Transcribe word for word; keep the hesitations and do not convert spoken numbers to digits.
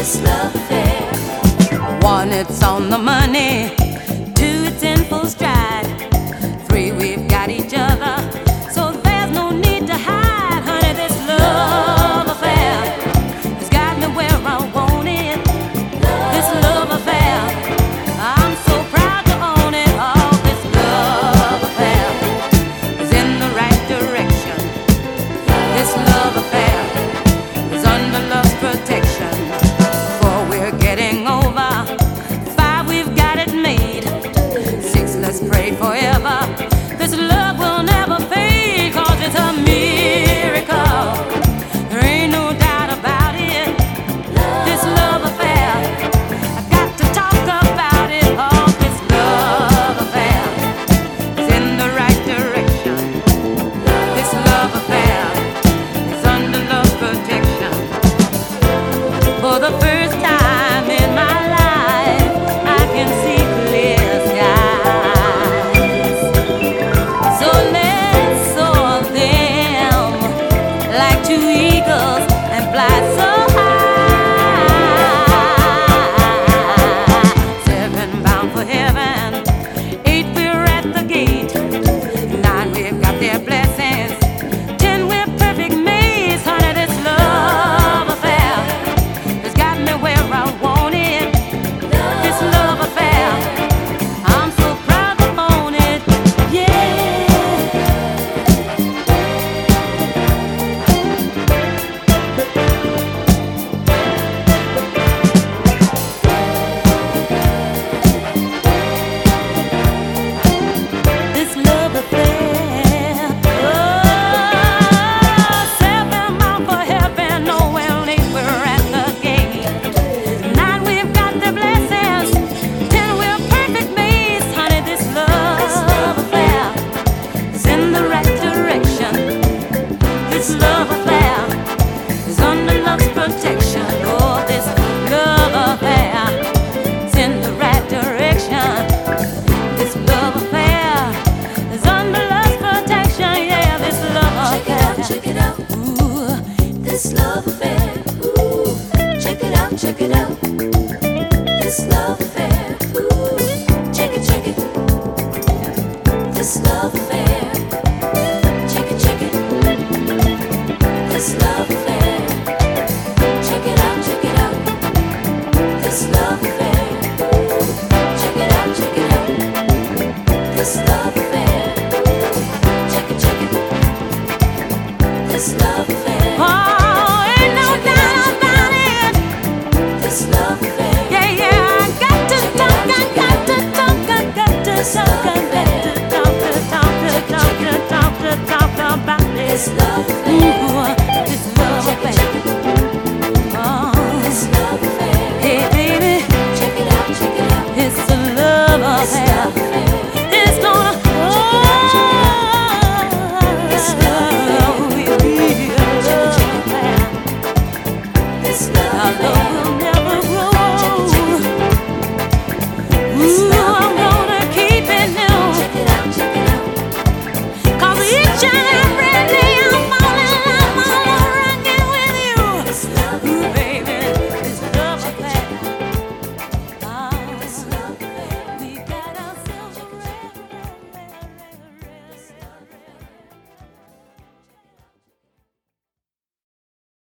this love affair. One, it's on the money. Two, it's in full stride. Three, we've got each other, so there's no need to hide. Honey, this love affair has got me where I want it. This love affair, I'm so proud to own it. Oh, this love affair is in the right direction. This love affair is under love's protection. Four, we're getting over. Five, we've got it made. Six, let's pray forever. This love will never fade, 'cause it's a miracle. There ain't no doubt about it. This love affair, I got to talk about it. Oh, this love affair is in the right direction. This love affair is under love's protection. For the first time in my life, I can see clear skies. So let's soar them like two eagles and fly so high. Seven, bound for heaven. Eight, we're at the gate. Nine, we've got their blessings. Ten, we're perfect mates. Honey, this love affair has got me where I want it. This love affair, I'm so proud to own it. Yeah. This love affair. Oh, seven, bound for heaven. No, well, eight, we're at the gate. Nine, we've got the blessings. Ten, we're perfect mates. Honey, this love affair is in the right direction. This love affair is under love's protection. Oh, this love affair is in the right direction. This love affair is under love's protection. Yeah, this love Check it out, affair. check it out, Ooh, this love affair. Ooh, check it out, check it out, this love affair. Ooh, check it, check it, this love affair. Check it, check it, this love affair. Check it out, check it out, this love affair. Ooh, check it out, check it out, this love affair. Check it, check it, this love affair. oh, ain't no doubt about it. This love affair. Yeah, yeah, I got to talk, I got to talk, I got to talk, I got to talk, to talk, to talk, to talk, to talk about This this love